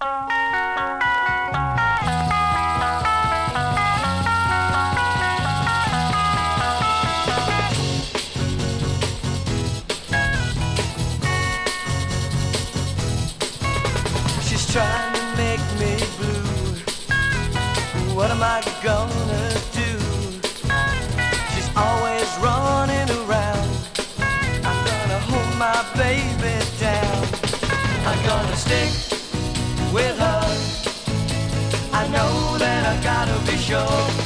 She's trying to make me blue. What am I gonna do? She's always running around. I'm gonna hold my baby down. I'm gonna stick with her. I know that I gotta be sure.